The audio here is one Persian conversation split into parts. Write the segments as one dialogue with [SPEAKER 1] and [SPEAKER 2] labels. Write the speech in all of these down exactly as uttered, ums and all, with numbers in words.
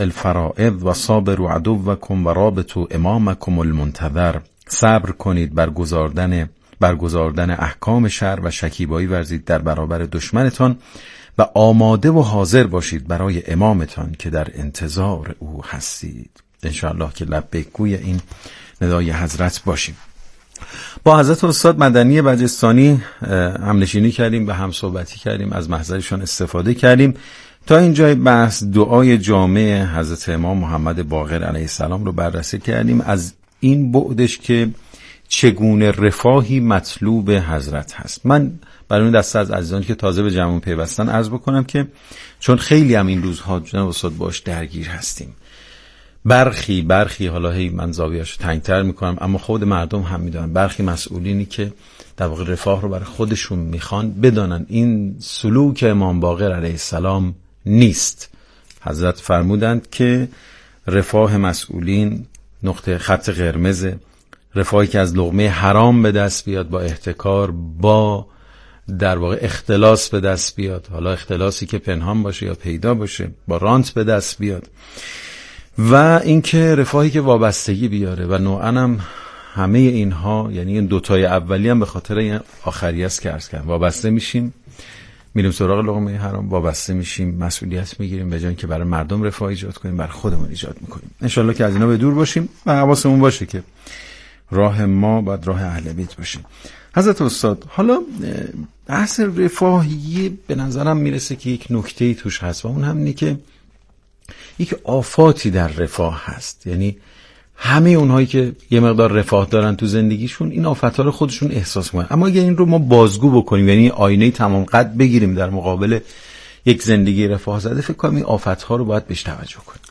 [SPEAKER 1] الفرائض و صابروا عدوکم و رابطوا امامکم المنتظر. صبر کنید بر گزاردن برگزاردن احکام شرع و شکیبایی ورزید در برابر دشمنتان و آماده و حاضر باشید برای امامتان که در انتظار او هستید. انشاءالله که لبیک گوی این ندای حضرت باشیم. با حضرت استاد مدنی بجستانی همنشینی کردیم و هم صحبتی کردیم، از محضرشان استفاده کردیم. تا اینجای بحث دعای جامع حضرت امام محمد باقر علیه السلام رو بررسی کردیم، از این بعدش که چگونه رفاهی مطلوب حضرت هست. من برای اون دسته از عزیزانی که تازه به جمع پیوستن عرض بکنم که چون خیلی هم این روزها جناب استاد باش درگیر هستیم، برخی برخی حالا هی من زاویه‌اشو تنگ‌تر میکنم، اما خود مردم هم میدونن، برخی مسئولینی که در واقع رفاه رو برای خودشون میخوان بدانن این سلوک امام باقر علیه السلام نیست. حضرت فرمودند که رفاه مسئولین نقطه خط قرمز، رفاهی که از لقمه حرام به دست بیاد، با احتکار، با در واقع اختلاس به دست بیاد، حالا اختلاسی که پنهان باشه یا پیدا باشه، با رانت به دست بیاد، و اینکه رفاهی که وابستگی بیاره. و نوعاً هم همه اینها، یعنی این دوتای اولی هم به خاطر این آخری است که عرض کردم، وابسته میشیم میریم سراغ لقمه حرام، وابسته میشیم مسئولیت میگیریم، به جای اینکه برای مردم رفاه ایجاد کنیم برای خودمون ایجاد میکنیم. انشالله که از اینا به دور باشیم و حواسمون باشه که راه ما باید راه اهل بیت باشه. حضرت استاد، حالا بحث رفاهی به نظرم میرسه که یک نکته‌ای توش هست و اون هم اینه که یک آفاتی در رفاه هست. یعنی همه اونهایی که یه مقدار رفاه دارن تو زندگیشون این آفت‌ها رو خودشون احساس می‌کنن، اما اگه این رو ما بازگو بکنیم، یعنی آینه تمام قد بگیریم در مقابل یک زندگی رفاه زده، فکر کنم این آفت‌ها رو باید بهش توجه کنیم.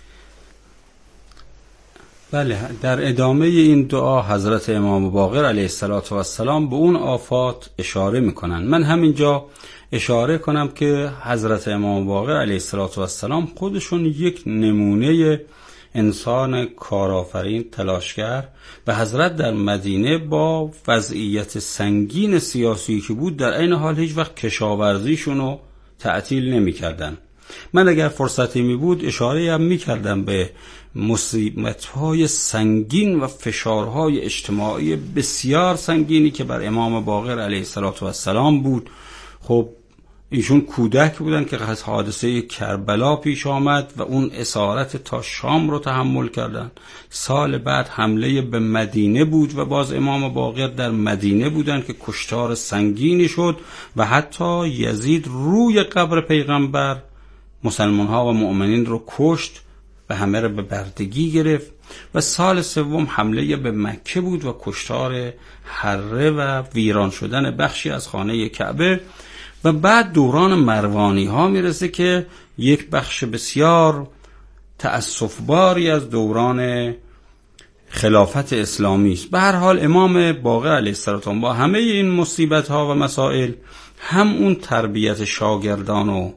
[SPEAKER 2] بله، در ادامه این دعا حضرت امام باقر علیه السلام به اون آفات اشاره میکنن. من همینجا اشاره کنم که حضرت امام باقر علیه السلام خودشون یک نمونه انسان کارآفرین، تلاشگر، و حضرت در مدینه با وضعیت سنگین سیاسی که بود در این حال هیچ وقت کشاورزیشون رو تعطیل نمی کردن. من اگر فرصتی می بود اشاره هم می کردم به مصیبت‌های سنگین و فشارهای اجتماعی بسیار سنگینی که بر امام باقر علیه السلام بود. خب ایشون کودک بودن که حادثه کربلا پیش آمد و اون اسارت تا شام رو تحمل کردن. سال بعد حمله به مدینه بود و باز امام باقر در مدینه بودن که کشتار سنگینی شد و حتی یزید روی قبر پیغمبر مسلمان ها و مؤمنین رو کشت و همه رو به بردگی گرفت. و سال سوم حمله به مکه بود و کشتار حره و ویران شدن بخشی از خانه کعبه. و بعد دوران مروانی ها میرسه که یک بخش بسیار تأسفباری از دوران خلافت اسلامی است. به هر حال امام باقر علیه السلام با همه این مصیبت ها و مسائل هم اون تربیت شاگردان و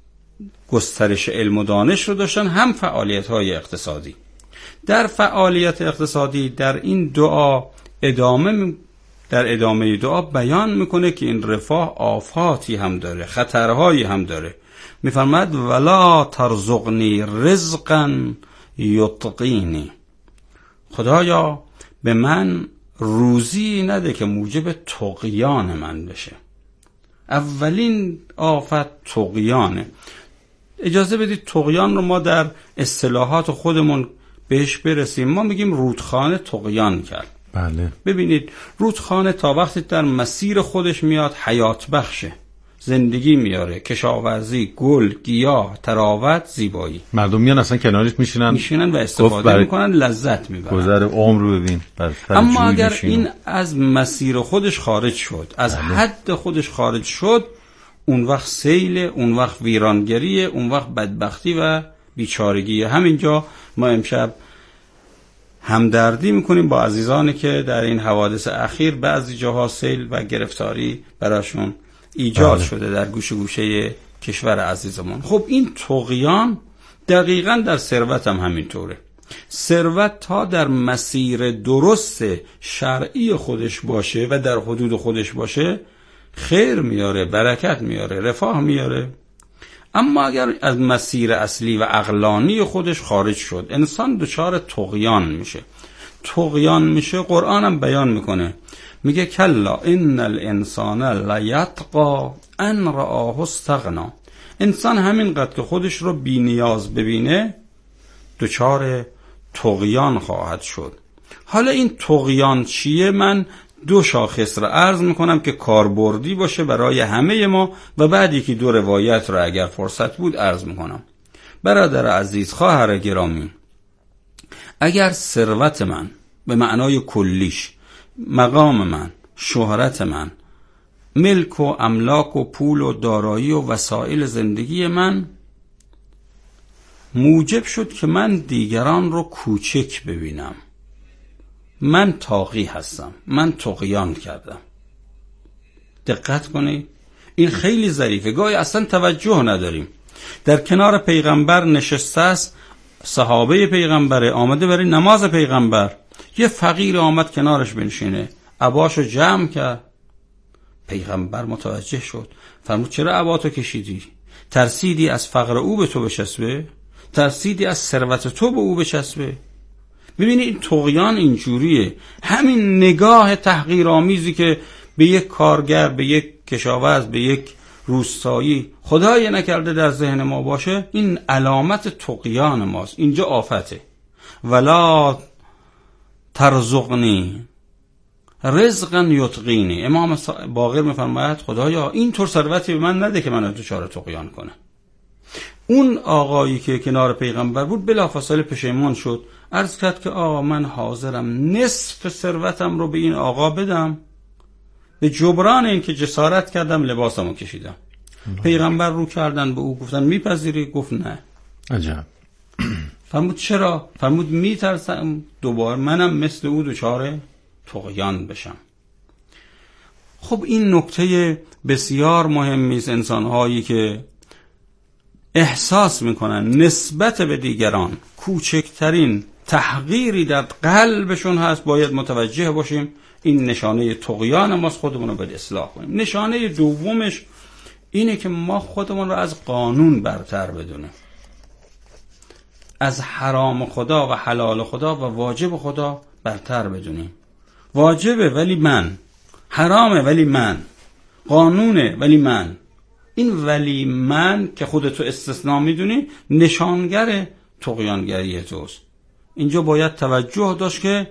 [SPEAKER 2] گسترش علم و دانش رو داشتن، هم فعالیت های اقتصادی. در فعالیت اقتصادی در این دعا ادامه در ادامه دعا بیان میکنه که این رفاه آفاتی هم داره، خطرهایی هم داره. میفرماد ولا ترزقنی رزقا یطغینی، خدایا به من روزی نده که موجب طغیان من بشه. اولین آفت طغیانه. اجازه بدید طغیان رو ما در اصطلاحات خودمون بهش برسیم. ما میگیم رودخانه طغیان کرد.
[SPEAKER 1] بله.
[SPEAKER 2] ببینید رودخانه تا وقتی در مسیر خودش میاد حیات بخشه، زندگی میاره، کشاورزی، گل، گیاه، تراوت، زیبایی.
[SPEAKER 1] مردم میان اصلا کنارش میشینن
[SPEAKER 2] میشینن و استفاده میکنن، لذت میبرن.
[SPEAKER 1] گذر عمر رو ببین.
[SPEAKER 2] اما اگر این از مسیر خودش خارج شد، از بله. حد خودش خارج شد، اون وقت سیل، اون وقت ویرانگری، اون وقت بدبختی و بیچارگی. همینجا ما امشب همدردی میکنیم با عزیزانی که در این حوادث اخیر بعضی جاها سیل و گرفتاری براشون ایجاد بله. شده در گوشه گوشه کشور عزیزمون. خب این طغیان دقیقاً در ثروت هم همینطوره. ثروت تا در مسیر درست شرعی خودش باشه و در حدود خودش باشه خیر میاره، برکت میاره، رفاه میاره. اما اگر از مسیر اصلی و عقلانی خودش خارج شد، انسان دچار طغیان میشه. طغیان میشه، قرآن هم بیان میکنه، میگه کلا ان الانسان لیطغی ان رآه استغنا. انسان همینقدر که خودش رو بی نیاز ببینه دچار طغیان خواهد شد. حالا این طغیان چیه؟ من دو شاخص را عرض میکنم که کاربردی باشه برای همه ما و بعد یکی دو روایت را اگر فرصت بود عرض میکنم. برادر عزیز، خواهر گرامی، اگر ثروت من به معنای کلیش، مقام من، شهرت من، ملک و املاک و پول و دارایی و وسایل زندگی من موجب شد که من دیگران رو کوچک ببینم، من طاغی هستم، من طغیان کردم. دقت کنید، این خیلی ظریفه. گاهی اصلا توجه نداریم. در کنار پیغمبر نشسته است، صحابه پیغمبره، آمده برای نماز پیغمبر، یه فقیر آمد کنارش بنشینه، عباشو جمع کرد. پیغمبر متوجه شد، فرمود چرا عباتو کشیدی؟ ترسیدی از فقر او به تو بچسبه؟ ترسیدی از ثروت تو به او بچسبه؟ ببینید این طغیان اینجوریه. همین نگاه تحقیرآمیزی که به یک کارگر، به یک کشاورز، به یک روستایی خدای نکرده در ذهن ما باشه، این علامت طغیان ماست. اینجا آفته. ولا ترزقنی رزقا یطغینی. امام باقر میفرماید خدایا این طور ثروتی به من نده که منو دچار طغیان کنه. اون آقایی که کنار پیغمبر بود بلافاصله پشیمان شد، عرض کرد که آقا من حاضرم نصف ثروتم رو به این آقا بدم، به جبران این که جسارت کردم لباسمو کشیدم. پیغمبر رو کردن به او، گفتن میپذیری؟ گفت نه.
[SPEAKER 1] عجب.
[SPEAKER 2] فرمود چرا؟ فرمود میترسم دوباره منم مثل او دچار طغیان بشم. خب این نکته بسیار مهمی است. انسان‌هایی که احساس میکنن نسبت به دیگران کوچکترین تحقیری در قلبشون هست، باید متوجه باشیم این نشانه طغیان ماست، خودمون رو باید اصلاح کنیم. نشانه دومش اینه که ما خودمون رو از قانون برتر بدونیم، از حرام خدا و حلال خدا و واجب خدا برتر بدونیم. واجبه ولی من، حرامه ولی من، قانونه ولی من. این ولی من که خودتو استثناء میدونی نشانگر طغیانگری توست. اینجا باید توجه داشت که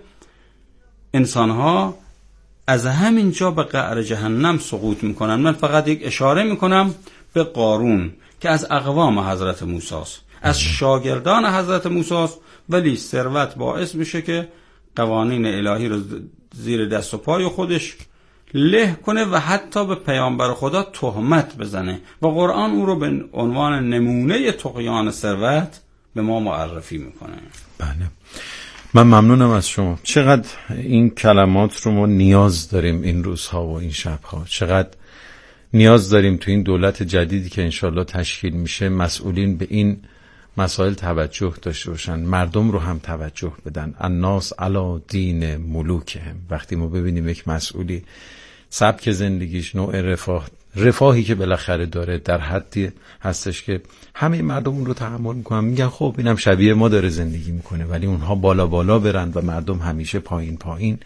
[SPEAKER 2] انسانها از همین جا به قعر جهنم سقوط میکنن. من فقط یک اشاره میکنم به قارون که از اقوام حضرت موسی است، از شاگردان حضرت موسی است، ولی ثروت باعث میشه که قوانین الهی رو زیر دست و پای خودش له کنه و حتی به پیامبر خدا تهمت بزنه و قرآن او رو به عنوان نمونه طغیان ثروت به ما معرفی میکنه.
[SPEAKER 1] بله، من ممنونم از شما. چقدر این کلمات رو ما نیاز داریم این روزها و این شبها. چقدر نیاز داریم تو این دولت جدیدی که انشالله تشکیل میشه مسئولین به این مسائل توجه داشته باشن، مردم رو هم توجه بدن. الناس علی دین ملوکهم. وقتی ما ببینیم یک مسئولی سبک زندگیش، نوع رفاه رفاهی که بالاخره داره در حدی هستش که همه مردم اون رو تحمل میکنن، میگن خب اینم شبیه ما داره زندگی میکنه، ولی اونها بالا بالا برن و مردم همیشه پایین پایین،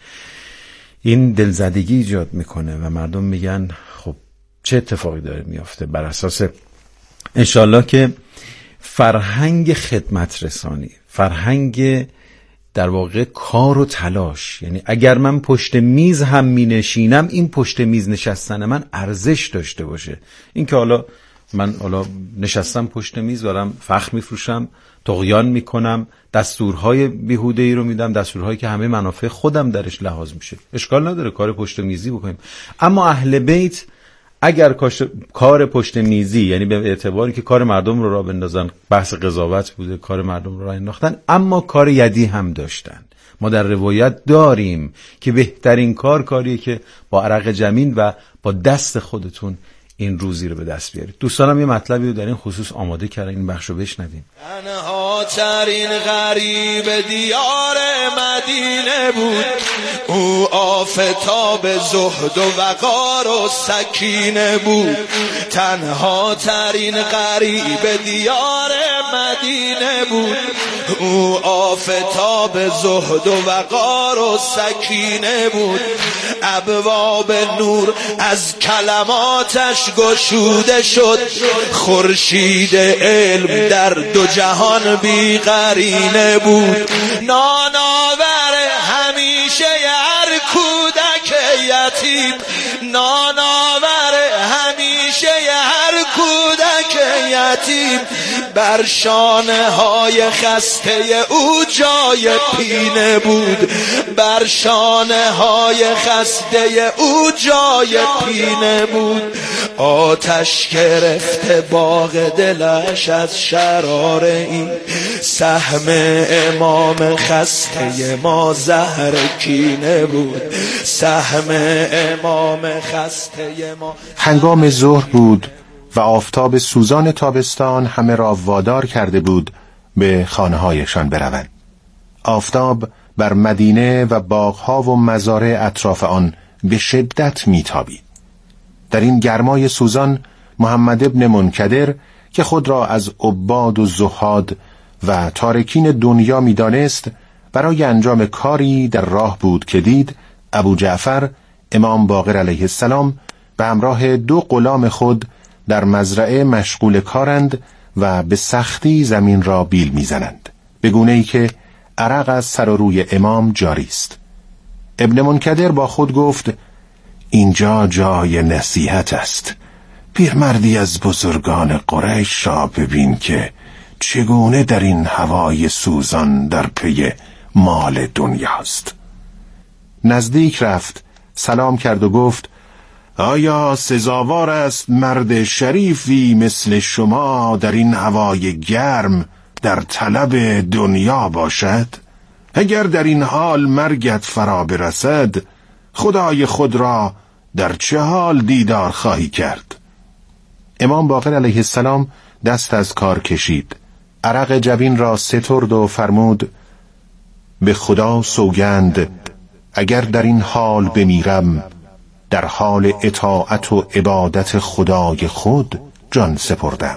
[SPEAKER 1] این دلزدگی ایجاد میکنه و مردم میگن خب چه اتفاقی داره میافته. بر اساس انشالله که فرهنگ خدمت رسانی، فرهنگ در واقع کار و تلاش، یعنی اگر من پشت میز هم می نشینم این پشت میز نشستن من ارزش داشته باشه. این که حالا من حالا نشستم پشت میز دارم فخر میفروشم، طغیان میکنم، دستورهای بیهوده‌ای رو میدم، دستورهایی که همه منافع خودم درش لحاظ میشه، اشکال نداره کار پشت میزی بکنیم. اما اهل بیت اگر کار پشت میزی، یعنی به اعتباری که کار مردم رو راه بندازن، بحث قضاوت بوده، کار مردم رو راه انداختن، اما کار یدی هم داشتن. ما در روایت داریم که بهترین کار کاریه که با عرق جمین و با دست خودتون این روزی رو به دست بیارید. دوستانم یه مطلبی رو در این خصوص آماده کردن، این بخش رو بشنویم.
[SPEAKER 3] تنها ترین غریب دیار مدینه بود، او آفتاب زهد و وقار و سکینه بود. تنها ترین غریب دیار مدینه بود. او آفتاب زهد و وقار و سکینه بود. ابواب نور از کلماتش گشوده شد. خورشید علم در دو جهان بی قرینه بود. ناناور همیشه هر کودک یتیم، ناناور همیشه هر کودک یتیم. بر شانه های خسته او جای پینه بود. بر شانه های خسته او جای پینه بود. آتش گرفته باغ دلش از شرار این سهم امام خسته ما زهر کینه بود. سهم امام خسته ما.
[SPEAKER 4] هنگام ظهر بود و آفتاب سوزان تابستان همه را وادار کرده بود به خانه‌هایشان بروند. آفتاب بر مدینه و باغ‌ها و مزارع اطراف آن به شدت میتابید. در این گرمای سوزان محمد ابن منکدر که خود را از عباد و زهاد و تارکین دنیا میدانست، برای انجام کاری در راه بود که دید ابو جعفر امام باقر علیه السلام به همراه دو غلام خود در مزرعه مشغول کارند و به سختی زمین را بیل میزنند، به گونه‌ای که عرق از سر و روی امام جاری است. ابن منکدر با خود گفت: اینجا جای نصیحت است. پیرمردی از بزرگان قریش را ببین که چگونه در این هوای سوزان در پی مال دنیاست. نزدیک رفت، سلام کرد و گفت: آیا سزاوار است مرد شریفی مثل شما در این هوای گرم در طلب دنیا باشد؟ اگر در این حال مرگت فرا برسد، خدای خود را در چه حال دیدار خواهی کرد؟ امام باقر علیه السلام دست از کار کشید، عرق جبین را سترد و فرمود: به خدا سوگند اگر در این حال بمیرم، در حال اطاعت و عبادت خدای خود جان سپردم.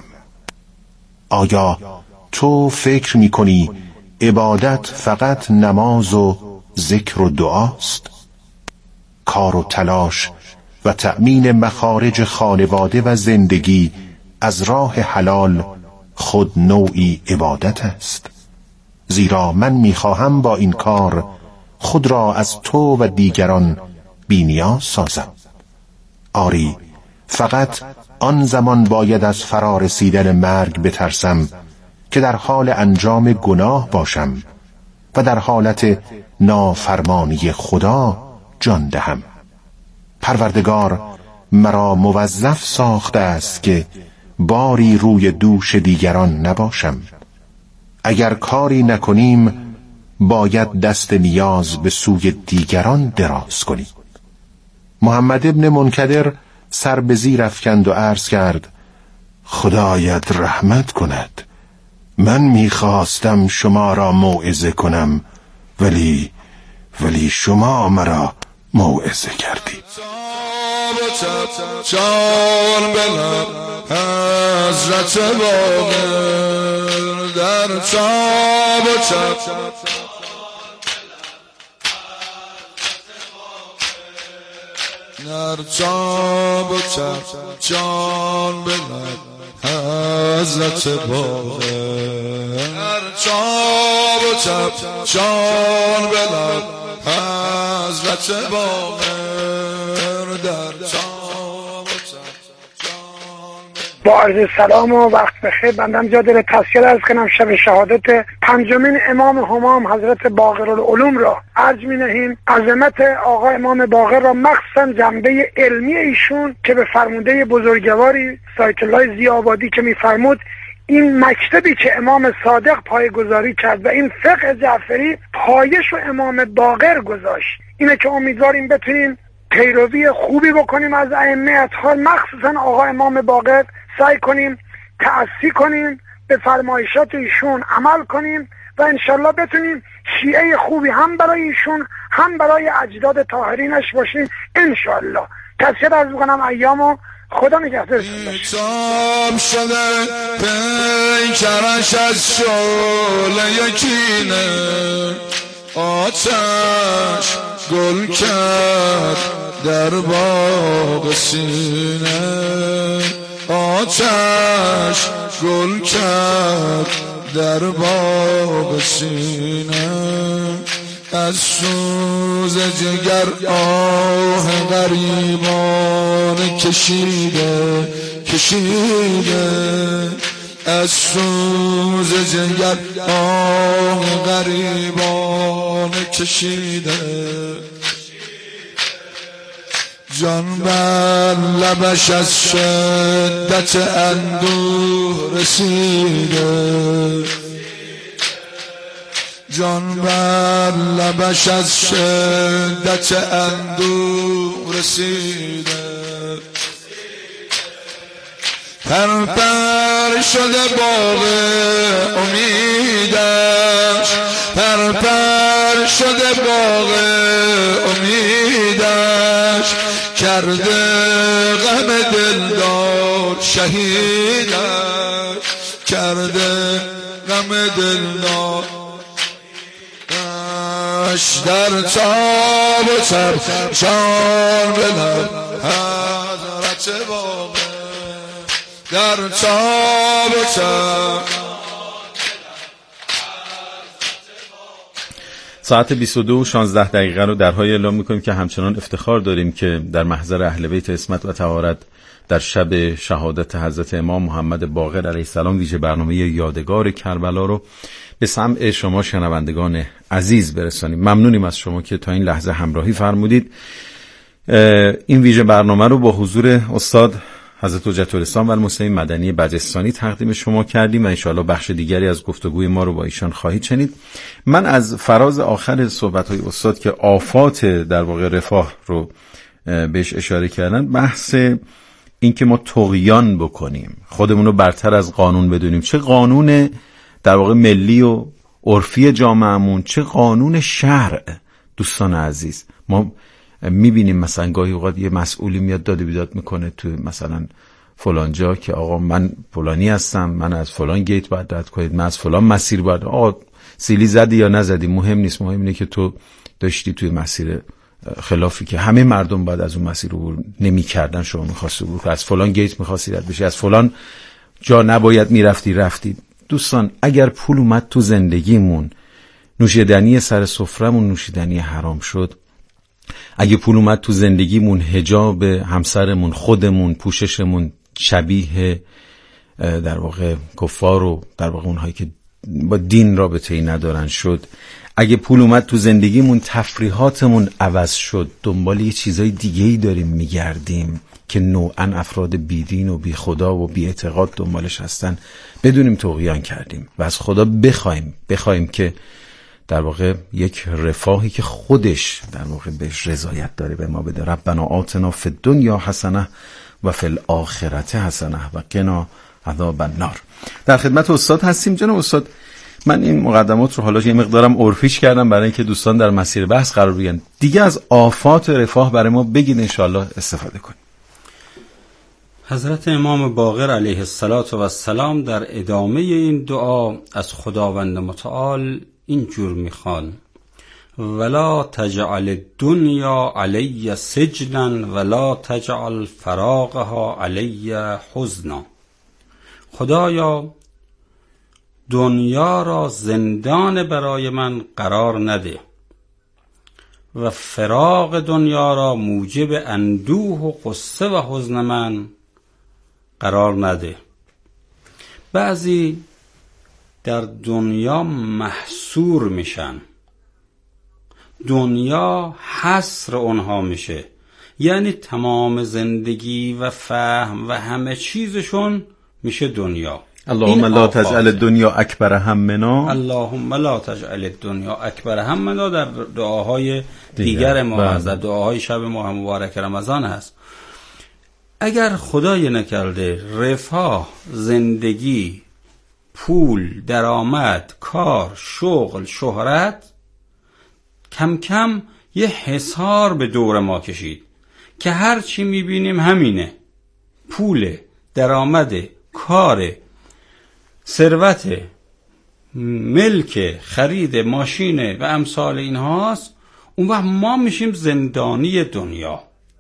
[SPEAKER 4] آیا تو فکر می کنی عبادت فقط نماز و ذکر و دعاست؟ کار و تلاش و تأمین مخارج خانواده و زندگی از راه حلال خود نوعی عبادت است. زیرا من میخواهم با این کار خود را از تو و دیگران بی‌نیاز سازم. آری، فقط آن زمان باید از فرا رسیدن مرگ بترسم که در حال انجام گناه باشم و در حالت نافرمانی خدا جان دهم. پروردگار مرا موظف ساخته است که باری روی دوش دیگران نباشم. اگر کاری نکنیم باید دست نیاز به سوی دیگران دراز کنیم. محمد ابن منکدر سر به زیر افکند و عرض کرد: خدایت رحمت کند. من میخواستم شما را موعظه کنم، ولی ولی شما مرا موعظه کردید.
[SPEAKER 3] چون بلد حضرت باقر در چاب و چپ، در چاب و چپ جان بلد حضرت باقر، در چاب و چپ جان بلد حضرت باقر، در چاب و چپ جان.
[SPEAKER 5] با عرض سلام و وقت بخیر. بندم جا دل تذکر عرض کنم شب شهادت پنجمین امام همام حضرت باقر العلوم را عرض می نهیم. عظمت آقا امام باقر را مخصوصا جنبه علمی ایشون که به فرموده بزرگواری سایت الله ضیاءآبادی که می فرمود این مکتبی که امام صادق پایه‌گذاری کرد و این فقه جعفری پایش و امام باقر گذاشت، اینه که امیدواریم بتونیم پیروی خوبی بکنیم از ائمه اطهار، مخصوصا آقا امام باقر. سعی کنیم تأسی کنیم، به فرمایشات ایشون عمل کنیم و انشالله بتونیم شیعه خوبی هم برای ایشون هم برای اجداد طاهرینش باشیم انشالله. تذکر عرض می‌کنم ایامو خدا نگهدارتون باشه.
[SPEAKER 3] تاب شده پیکرش از شعله کینه، آتش گل کرد در باغ سینه، آتش گل کرد در باغ سینه. از سوز جگر آه غریبان کشیده کشیده، از سوز جگر آه غریبان کشیده. جان بر لبش از شدت اندوه رسیده، جان بر لبش از شدت اندوه رسیده. پر پر شده باغ امیدش، پر پر شده باغ امیدش، کرده غم دلدار شهیدش، کرده غم دلدار در تاب و تب جان بلد حضرت باقر، در تاب و تب.
[SPEAKER 1] ساعت بیست و دو و شانزده دقیقه رو درهای اعلام میکنیم که همچنان افتخار داریم که در محضر اهل بیت عصمت و طهارت در شب شهادت حضرت امام محمد باقر علیه السلام ویژه برنامه یادگار کربلا رو به سمع شما شنوندگان عزیز برسانیم. ممنونیم از شما که تا این لحظه همراهی فرمودید. این ویژه برنامه رو با حضور استاد حضرت حجت الاسلام و المسلمین مدنی بجستانی تقدیم شما کردیم و انشاءالله بخش دیگری از گفتگوی ما رو با ایشان خواهید شنید. من از فراز آخر صحبت‌های استاد که آفات در واقع رفاه رو بهش اشاره کردن، بحث این که ما طغیان بکنیم، خودمون رو برتر از قانون بدونیم، چه قانون در واقع ملی و عرفی جامعهمون، چه قانون شرع. دوستان عزیز، ما میبینیم مثلا گاهی اوقات یه مسئولی میاد داد و بیداد میکنه تو مثلا فلان جا که آقا من فلانی هستم، من از فلان گیت باید رد کنید، من از فلان مسیر باید. آقا سیلی زدی یا نزدی مهم نیست، مهم اینه که تو داشتی توی مسیر خلافی که همه مردم باید از اون مسیر عبور نمی‌کردن، شما می‌خواستی عبور کنی، از فلان گیت می‌خواستی رد بشی، از فلان جا نباید میرفتی رفتی. دوستان اگر پول اومد تو زندگیمون، نوشیدنی سر سفرمون نوشیدنی حرام شد، اگه پول اومد تو زندگیمون حجاب همسرمون، خودمون، پوششمون شبیه در واقع کفار و در واقع اونهایی که با دین رابطه‌ای ندارن شد، اگه پول اومد تو زندگیمون تفریحاتمون عوض شد، دنبال یه چیزای دیگه‌ای داریم میگردیم که نوعاً افراد بیدین و بی خدا و بی اعتقاد دنبالش هستن، بدونیم طغیان کردیم و از خدا بخوایم بخوایم که در واقع یک رفاهی که خودش در واقع بهش رضایت داره به ما بده. ربنا آتنا فی الدنیا حسنه و فی الاخرة حسنه و قنا عذاب النار. در خدمت استاد هستیم. جناب استاد، من این مقدمات رو حالا یه مقدارم عرفیش کردم برای اینکه دوستان در مسیر بحث قرار بگیرن. دیگه از آفات رفاه برای ما بگید انشاءالله استفاده کنیم.
[SPEAKER 2] حضرت امام باقر علیه السلام در ادامه این دعا از خداوند متعال این جور میخوان: ولا تجعل الدنیا علی سجنا ولا تجعل فراغها علی حزنا. خدایا دنیا را زندان برای من قرار نده و فراغ دنیا را موجب اندوه و غصه و حزن من قرار نده. بعضی در دنیا محصور میشن، دنیا حصر اونها میشه، یعنی تمام زندگی و فهم و همه چیزشون میشه دنیا.
[SPEAKER 1] اللهم لا تجعل الدنیا اکبر همنا.
[SPEAKER 2] اللهم لا تجعل الدنیا اکبر همنا در دعاهای دیگر ما هست، در دعاهای شب ماه مبارک رمضان هست. اگر خدای نکرده رفاه، زندگی، پول، درآمد، کار، شغل، شهرت کم کم یه حصار به دور ما کشید که هر چی میبینیم همینه. پول، درآمد، کار، ثروت، ملک، خرید ماشین و امثال اینهاست، اون وقت ما میشیم زندانی دنیا.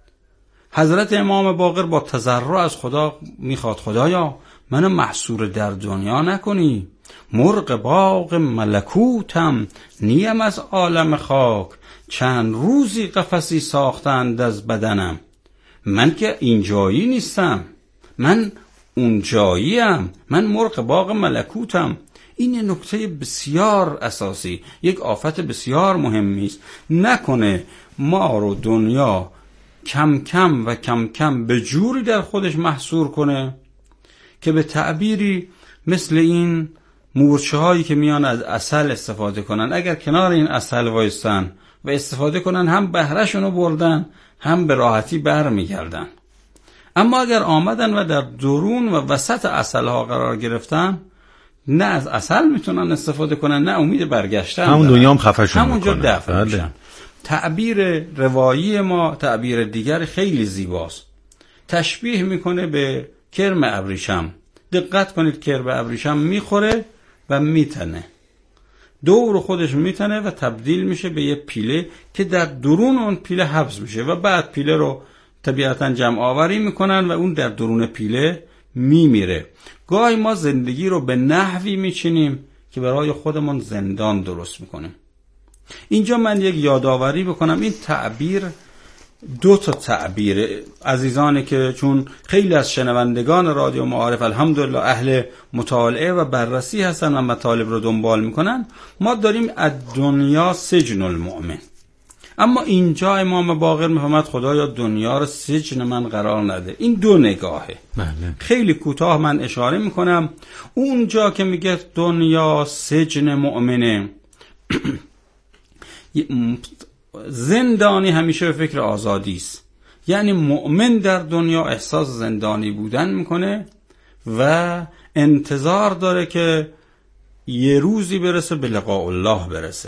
[SPEAKER 2] حضرت امام باقر با تضرع از خدا میخواد خدایا منو محصور در دنیا نکنی، مرغ باغ ملکوتم نیم از عالم خاک، چند روزی قفسی ساختند از بدنم، من که اینجایی نیستم، من اونجاییم، من مرغ باغ ملکوتم. این نکته بسیار اساسی، یک آفت بسیار مهمی است. نکنه ما رو دنیا کم کم و کم کم به جوری در خودش محصور کنه که به تعبیری مثل این مورچه هایی که میان از عسل استفاده کنن، اگر کنار این عسل وایستن و استفاده کنن هم بهرهشونو بردن هم به راحتی بر میگردن. اما اگر آمدن و در درون و وسط عسل ها قرار گرفتن، نه از عسل میتونن استفاده کنن نه امید برگشتن،
[SPEAKER 1] همون دنیا هم خفشون
[SPEAKER 2] همونجا
[SPEAKER 1] میکنن.
[SPEAKER 2] دفن میشن. تعبیر روایی ما تعبیر دیگر خیلی زیباست، تشبیه میکنه به کرم ابریشم. دقت کنید، کرم ابریشم میخوره و میتنه، دور خودش میتنه و تبدیل میشه به یه پیله که در درون اون پیله حبس میشه و بعد پیله رو طبیعتا جمع آوری میکنن و اون در درون پیله میمیره. گاهی ما زندگی رو به نحوی میچینیم که برای خودمون زندان درست میکنیم. اینجا من یک یادآوری بکنم، این تعبیر دو تا تعبیر عزیزانی که چون خیلی از شنوندگان رادیو معارف الحمدلله اهل مطالعه و بررسی هستن و مطالب رو دنبال میکنن، ما داریم از دنیا سجن المؤمن، اما اینجا امام باقر میفهمد خدایا دنیا رو سجن من قرار نده. این دو نگاهه.
[SPEAKER 1] بله.
[SPEAKER 2] خیلی کوتاه من اشاره میکنم. اونجا که میگه دنیا سجن مؤمنه، زندانی همیشه به فکر آزادی است، یعنی مؤمن در دنیا احساس زندانی بودن میکنه و انتظار داره که یه روزی برسه به لقاء الله برسه.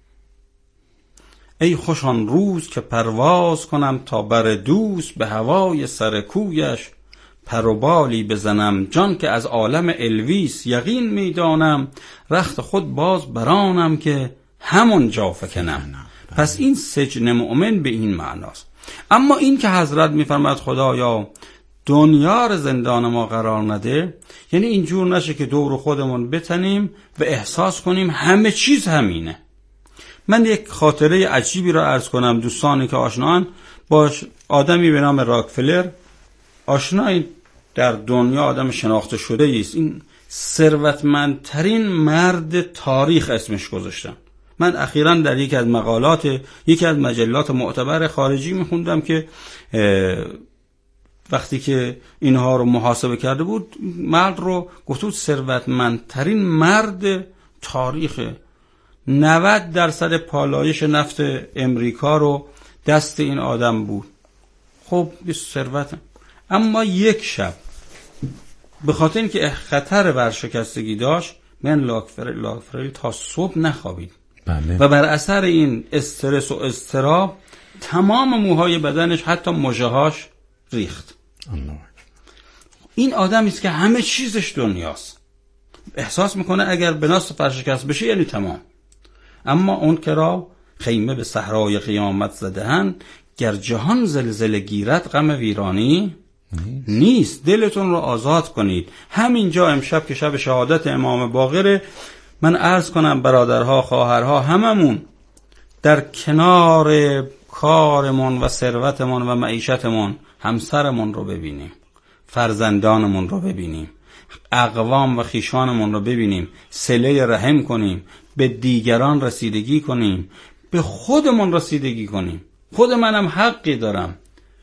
[SPEAKER 2] ای خوش آن روز که پرواز کنم تا بر دوست، به هوای سر کویش پر و بالی بزنم، جان که از عالم الویس یقین میدانم، رخت خود باز برانم که همون جا فکنم. پس این سجن مؤمن به این معناست. اما این که حضرت میفرماید خدایا دنیا رو زندان ما قرار نده، یعنی اینجور نشه که دور خودمون بتنیم و احساس کنیم همه چیز همینه. من یک خاطره عجیبی را عرض کنم. دوستانی که آشنان باش، آدمی به نام راکفلر، آشنایی در دنیا آدم شناخته شده است، این ثروتمندترین مرد تاریخ اسمش گذاشتن. من اخیراً در یکی از مقالات یکی از مجلات معتبر خارجی میخوندم که وقتی که اینها رو محاسبه کرده بود، مرد رو گفت بود ثروتمندترین مرد تاریخ، نود درصد پالایش نفت امریکا رو دست این آدم بود. خب ثروت، اما یک شب به خاطر اینکه خطر ورشکستگی داشت، من لاکفرل تا صبح نخوابید.
[SPEAKER 1] بله.
[SPEAKER 2] و بر اثر این استرس و اضطراب تمام موهای بدنش حتی مژه‌هاش ریخت.
[SPEAKER 1] الله.
[SPEAKER 2] این آدمی است که همه چیزش دنیاست، احساس میکنه اگر بناس فرشکست بشه یعنی تمام. اما اون که را خیمه به صحرای قیامت زده‌اند، گر جهان زلزله گیرد غم ویرانی نیست. نیست. دلتون رو آزاد کنید. همینجا امشب که شب شهادت امام باقره، من عرض کنم برادرها، خواهرها، هممون در کنار کارمون و ثروتمون و معیشتمون همسرمون رو ببینیم، فرزندانمون رو ببینیم، اقوام و خیشانمون رو ببینیم، صله رحم کنیم، به دیگران رسیدگی کنیم، به خودمون رسیدگی کنیم. خود منم حقی دارم.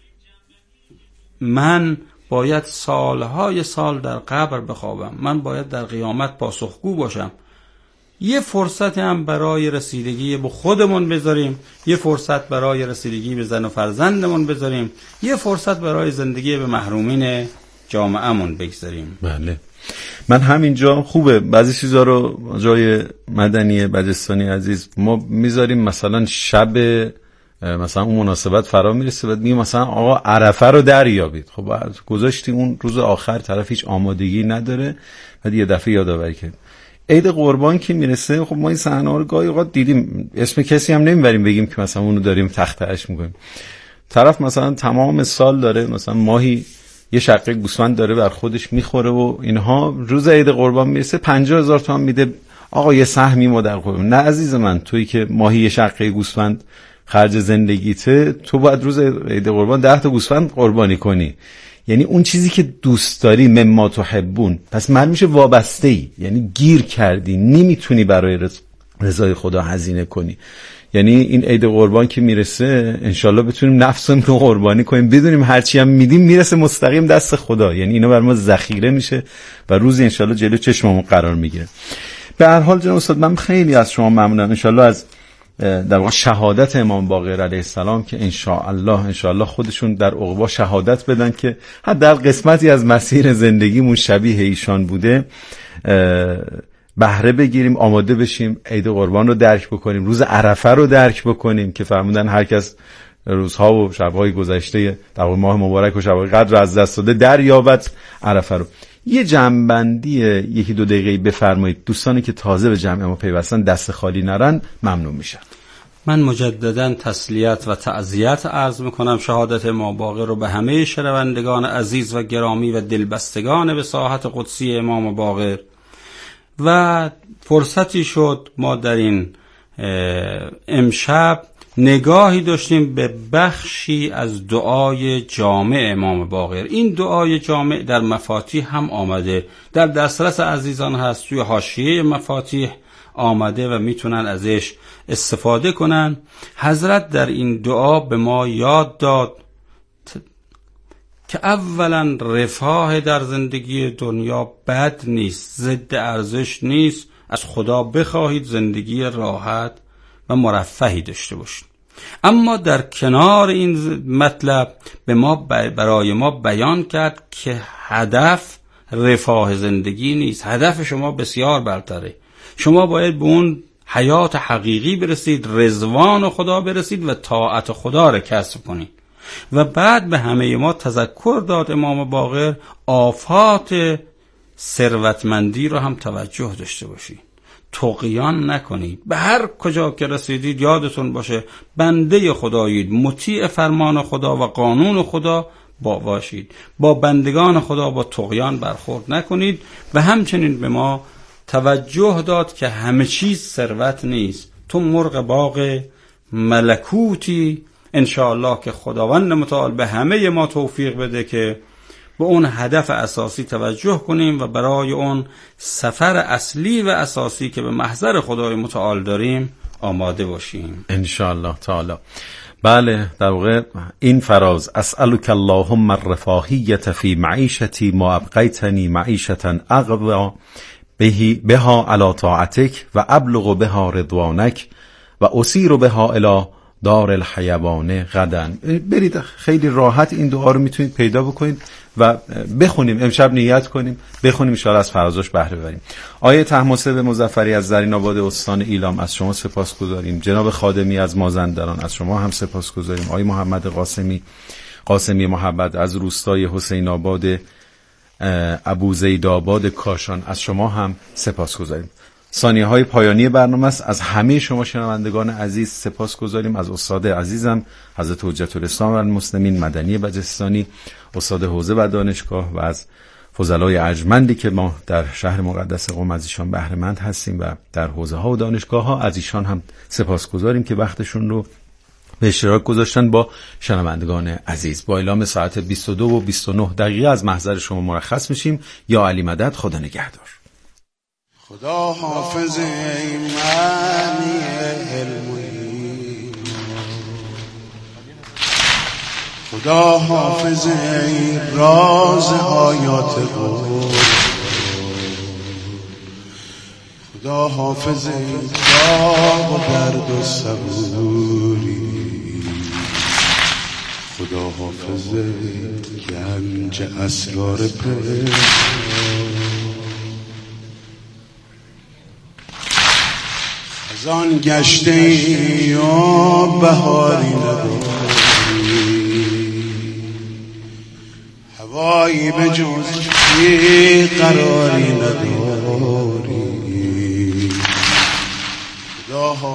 [SPEAKER 2] من باید سالهای سال در قبر بخوابم، من باید در قیامت پاسخگو باشم. یه فرصت هم برای رسیدگی به خودمون بذاریم، یه فرصت برای رسیدگی به زن و فرزندمون بذاریم، یه فرصت برای زندگی به محرومین جامعهمون بگذاریم.
[SPEAKER 1] بله. من همینجا خوبه بعضی چیزا رو جای مدنی بجستانی عزیز ما میذاریم، مثلا شب مثلا اون مناسبت فرا میرسه بعد میگه مثلا آقا عرفه رو دریابید. خب گذاشتی اون روز آخر، طرف هیچ آمادگی نداره، بعد یه دفعه یادآوری کرد. عید قربان که میرسه، خب ما این صحنه‌ها رو گاهی اوقات دیدیم، اسم کسی هم نمیبریم بگیم که مثلا اونو داریم تخته‌اش میکنیم. طرف مثلا تمام سال داره مثلا ماهی یه شقه گوسفند داره بر خودش میخوره و اینها، روز عید قربان میرسه پنجاه هزار تومان میده آقا یه سهمی ما در قربان. نه عزیز من، تویی که ماهی یه شقه گوسفند خرج زندگیته، تو باید روز عید قربان ده تا گوسفند قربانی کنی. یعنی اون چیزی که دوست داری، مما تحبون، پس من میشه وابسته ای، یعنی گیر کردی، نمیتونی برای رضای خدا هزینه کنی. یعنی این عید قربان که میرسه انشالله بتونیم نفسمون رو قربانی کنیم، بدونیم هرچی هم میدیم میرسه مستقیم دست خدا، یعنی اینا بر ما ذخیره میشه و روزی انشالله جلو چشممون قرار میگیره. به هر حال جناب استاد، من خیلی از شما ممنونم. انشالله از در واقع شهادت امام باقر علیه السلام که انشاءالله انشاءالله خودشون در عقبا شهادت بدن که حداقل قسمتی از مسیر زندگیمون شبیه ایشان بوده، بهره بگیریم، آماده بشیم، عید قربان رو درک بکنیم، روز عرفه رو درک بکنیم که فرمودن هر کس روزها و شب‌های گذشته در ماه مبارک و شب‌های قدر از دست داده دریابد عرفه رو. یه جمع‌بندی یکی دو دقیقه‌ای بفرمایید، دوستانی که تازه به جمع ما پیوستن دست خالی نرن، ممنون میشم.
[SPEAKER 2] من مجددا تسلیت و تعزیت عرض میکنم شهادت امام باقر رو به همه شنوندگان عزیز و گرامی و دلبستگان به ساحت قدسی امام باقر. و فرصتی شد ما در این امشب نگاهی داشتیم به بخشی از دعای جامع امام باقر. این دعای جامع در مفاتیح هم آمده، در دسترس عزیزان هست، توی حاشیه مفاتیح آمده و میتونن ازش استفاده کنن. حضرت در این دعا به ما یاد داد که اولا رفاه در زندگی دنیا بد نیست، ضد ارزش نیست، از خدا بخواهید زندگی راحت و مرفهی داشته باشید. اما در کنار این مطلب به ما برای ما بیان کرد که هدف رفاه زندگی نیست، هدف شما بسیار برتره. شما باید به اون حیات حقیقی برسید، رضوان خدا برسید و طاعت خدا را کسب کنید. و بعد به همه ما تذکر داد امام باقر آفات ثروتمندی رو هم توجه داشته باشید، طغیان نکنید. به هر کجا که رسیدید یادتون باشه بنده خدایید، مطیع فرمان خدا و قانون خدا با باشید، با بندگان خدا با طغیان برخورد نکنید. و همچنین به ما توجه داد که همه چیز ثروت نیست، تو مرغ باغ ملکوتی. انشاءالله که خداوند متعال به همه ما توفیق بده که به اون هدف اساسی توجه کنیم و برای اون سفر اصلی و اساسی که به محضر خدای متعال داریم آماده باشیم
[SPEAKER 1] انشاءالله تعالی. بله، در واقع این فراز اسألک اللهم الرفاهیت فی معیشتی ما ابقیتنی معیشتا اقوا بها علی طاعتک و ابلغ بها رضوانک و اسیر بها الی دار الحیوان غدن. برید خیلی راحت این دعا رو میتونید پیدا بکنید و بخونیم، امشب نیت کنیم بخونیم، ان شاءالله از فرازش بهره ببریم. آیه طهماسب مظفری از زرین آباد استان ایلام از شما سپاسگزاریم. جناب خادمی از مازندران از شما هم سپاسگزاریم. آیه محمد قاسمی قاسمی محمد از روستای حسین آباد ابوزید آباد کاشان از شما هم سپاسگزاریم. ثانیه های پایانی برنامه است. از همه شما شنوندگان عزیز سپاسگزاریم. از استاد عزیزم حضرت حجت الاسلام و المسلمین مدنی بجستانی، استاد حوزه و دانشگاه، و از فضلای ارجمندی که ما در شهر مقدس قم از ایشان بهره مند هستیم و در حوزه ها و دانشگاه ها، از ایشان هم سپاسگزاریم که وقتشون رو به اشتراک گذاشتن با شنوندگان عزیز. با اعلام ساعت بیست و دو و بیست و نه دقیقه از محضر شما مرخص میشیم. یا علی مدد، خدا نگهدار.
[SPEAKER 3] خدا حافظ ای معنی علمی، خدا حافظ ای راز آیات قرآن، خدا حافظ ای داغ و درد و صبوری، خدا حافظ ای گنج اسرار پنهان. خزان گشته ای و بهاری نداری، هوایی به جز بی قراری نداری.